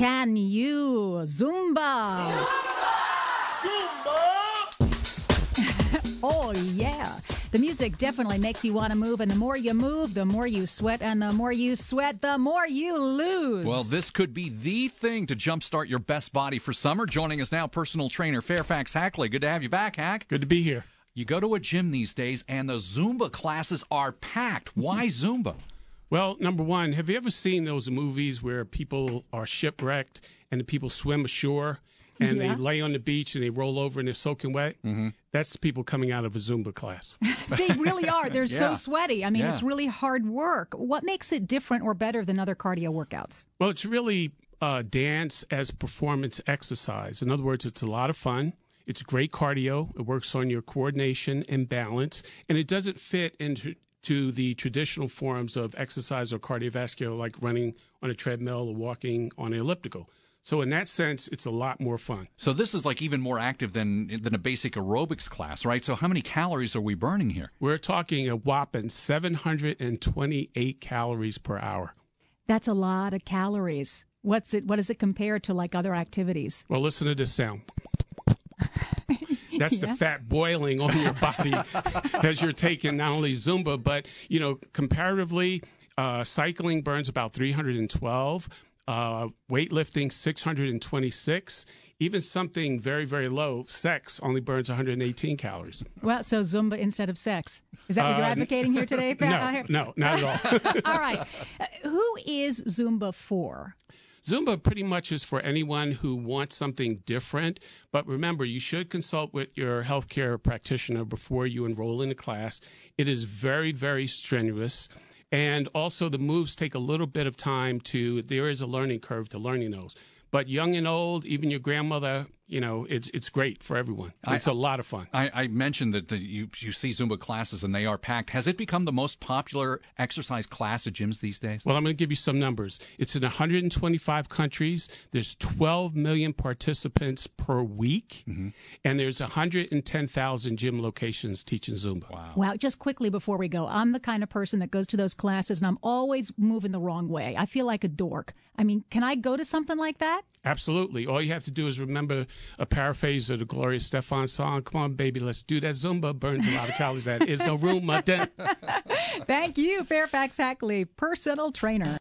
Can you Zumba? Oh, yeah. The music definitely makes you want to move, and the more you move, the more you sweat, and the more you sweat, the more you lose. Well, this could be the thing to jumpstart your best body for summer. Joining us now, personal trainer Fairfax Hackley. Good to have you back, Hack. Good to be here. You go to a gym these days, and the Zumba classes are packed. Why Zumba? Well, number one, have you ever seen those movies where people are shipwrecked and the people swim ashore and they lay on the beach and they roll over and they're soaking wet? Mm-hmm. That's the people coming out of a Zumba class. They really are. They're so sweaty. I mean, it's really hard work. What makes it different or better than other cardio workouts? Well, it's really dance as performance exercise. In other words, it's a lot of fun. It's great cardio. It works on your coordination and balance, and it doesn't fit into the traditional forms of exercise or cardiovascular, like running on a treadmill or walking on an elliptical. So in that sense, it's a lot more fun. So this is like even more active than a basic aerobics class, right? So how many calories are we burning here? We're talking a whopping 728 calories per hour. That's a lot of calories. What does it compare to like other activities? Well, listen to this sound. That's the fat boiling on your body as you're taking not only Zumba, but, comparatively, cycling burns about 312, weightlifting 626, even something very, very low, sex, only burns 118 calories. Well, so Zumba instead of sex. Is that what you're advocating here today? No, not at all. All right. Who is Zumba for? Zumba pretty much is for anyone who wants something different. But remember, you should consult with your healthcare practitioner before you enroll in a class. It is very, very strenuous. And also the moves take a little bit of time there is a learning curve to learning those. But young and old, even your grandmother, it's great for everyone. It's a lot of fun. I mentioned that you see Zumba classes and they are packed. Has it become the most popular exercise class at gyms these days? Well, I'm going to give you some numbers. It's in 125 countries. There's 12 million participants per week. Mm-hmm. And there's 110,000 gym locations teaching Zumba. Wow. Just quickly before we go, I'm the kind of person that goes to those classes and I'm always moving the wrong way. I feel like a dork. I mean, can I go to something like that? Absolutely. All you have to do is remember a paraphrase of the Gloria Stefan song. Come on, baby, let's do that Zumba. Burns a lot of calories. That is no room, my den. Thank you, Fairfax Hackley, personal trainer.